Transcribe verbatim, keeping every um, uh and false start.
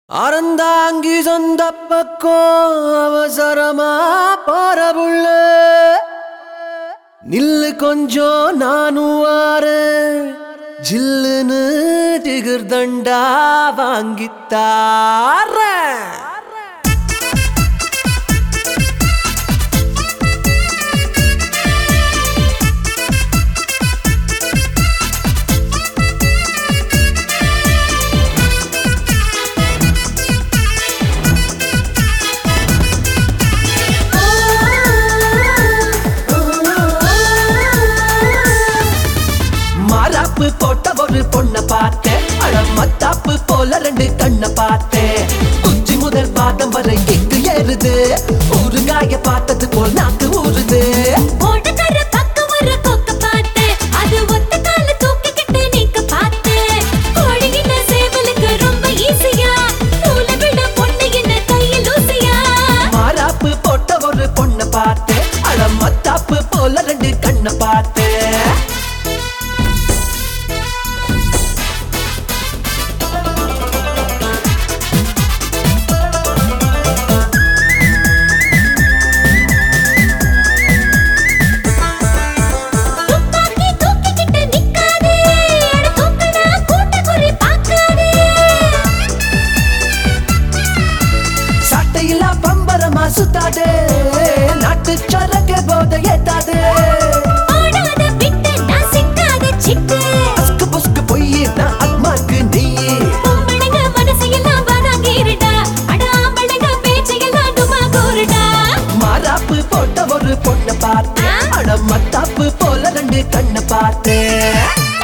அறந்தாங்கி சொந்த பக்கம் அவசரமா போறவுள்ள நில்லு கொஞ்சம் நானும் வாரேன் ஜில்லுன்னு திகிர்தண்டா வாங்கித்தார போட்ட ஒரு பொண்ண பார்த்தேன் அழமத்தாப்பு போல ரெண்டு கண்ண பார்த்தேன் உச்சி முதல் பாதம் வரை எங்கு ஏறுது ஊருகாய பார்த்தது போல் நாக்கு ஊறுது மாறாப்பு போட்ட ஒரு பொண்ண பார்த்தேன் அழமத்தாப்பு போல ரெண்டு கண்ண பார்த்தேன் பம்பரமா சுத்தாதே நாட்டு சரக்கு போத ஏத்தாதே ஓடாத விட்டு நான் சிக்காத சிட்டு அஸ்கு புஸ்கு பொய்யே நான் அத்மாக்கு நீயே பொம்பளைங்க மனசையெல்லாம் வாதாங்கிருடா அட ஆம்பளைங்க பேச்சையெல்லாம் டுமா கூருடா மாறாப்பு போட்ட ஒரு பொண்ண பார்த்தேன் அட மத்தாப்பு போல ரெண்டு கண்ண பார்த்தேன்